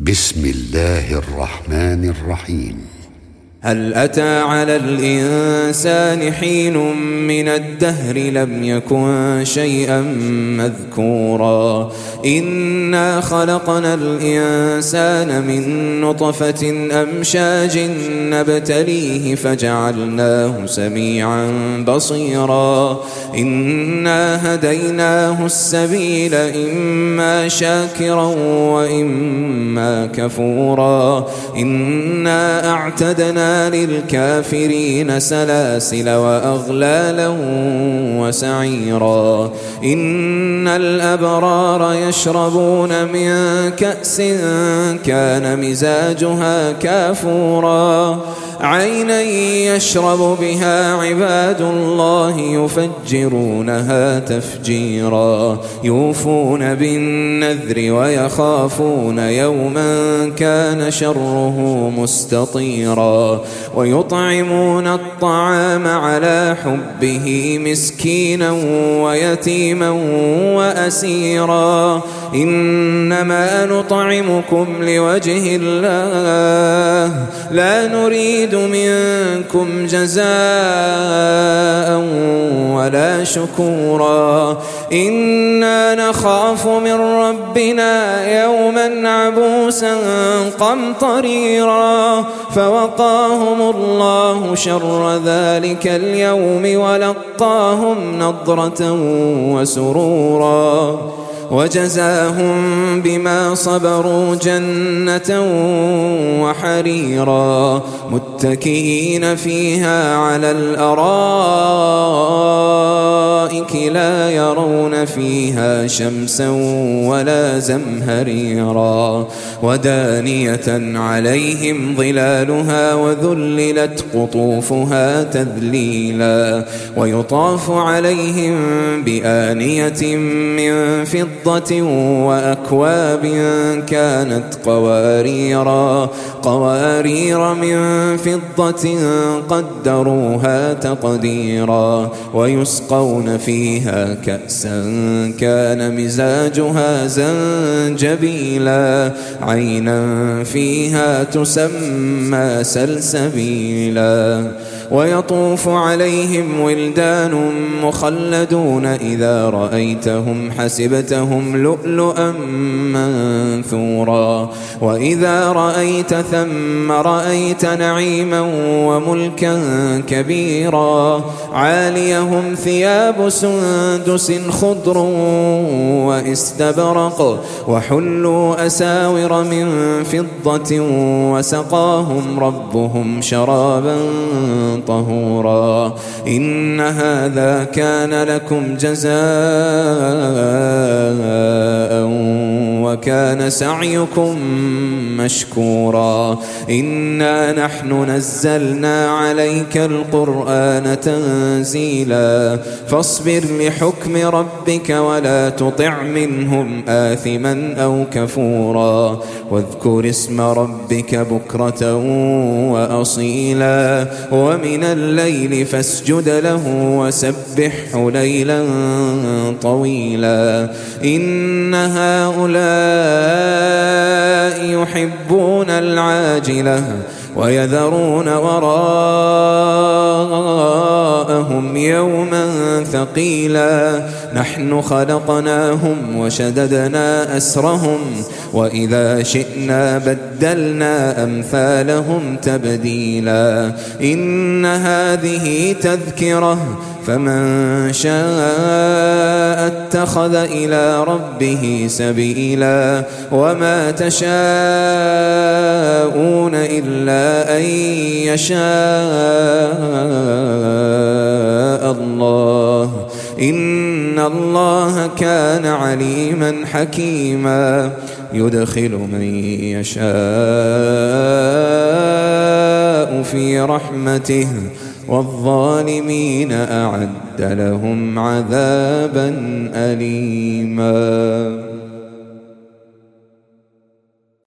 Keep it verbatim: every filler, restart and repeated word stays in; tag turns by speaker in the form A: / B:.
A: بسم الله الرحمن الرحيم.
B: هل أتى على الإنسان حين من الدهر لم يكن شيئا مذكورا إنا خلقنا الإنسان من نطفة أمشاج نبتليه فجعلناه سميعا بصيرا إنا هديناه السبيل إما شاكرا وإما كفورا إنا أعتدنا للكافرين سلاسل وأغلالا وسعيرا إن الأبرار يشربون من كأس كان مزاجها كافورا عينا يشرب بها عباد الله يفجرونها تفجيرا يوفون بالنذر ويخافون يوما كان شره مستطيرا ويطعمون الطعام على حبه مسكينا ويتيما وأسيرا إنما نطعمكم لوجه الله لا نريد منكم جزاء ولا شكورا إنا نخاف من ربنا يوما عبوسا قمطريرا فوقاهم الله شر ذلك اليوم ولقاهم نضرة وسرورا وجزاهم بما صبروا جنة وحريرا متكئين فيها على الأرائك لا يرون فيها شمسا ولا زمهريرا ودانية عليهم ظلالها وذللت قطوفها تذليلا ويطاف عليهم بآنية من فضة وأكواب كانت قواريرا قوارير من فضة قدروها تقديرا ويسقون فيها كأسا كان مزاجها زنجبيلا عينا فيها تسمى سلسبيلا ويطوف عليهم ولدان مخلدون إذا رأيتهم حسبتهم لؤلؤا منثورا وإذا رأيت ثم رأيت نعيما وملكا كبيرا عاليهم ثياب سندس خضر واستبرق وحلوا أساور من فضة وسقاهم ربهم شرابا طهورا إن هذا كان لكم جزاء وكان سعيكم مشكورا إنا نحن نزلنا عليك القرآن تنزيلا فاصبر لحكم ربك ولا تطع منهم آثما أو كفورا واذكر اسم ربك بكرة وأصيلا ومن الليل فاسجد له وسبحه ليلا طويلا إن هؤلاء يحبون العاجلة ويذرون وراءهم يوما ثقيلا نحن خلقناهم وشددنا أسرهم وإذا شئنا بدلنا أمثالهم تبديلا إن هذه تذكرة فمن شاء اتخذ إلى ربه سبيلا وما تشاءون إلا أن يشاء الله إن الله كان عليما حكيما يدخل من يشاء في رحمته والظالمين أعد لهم عذابا أليما.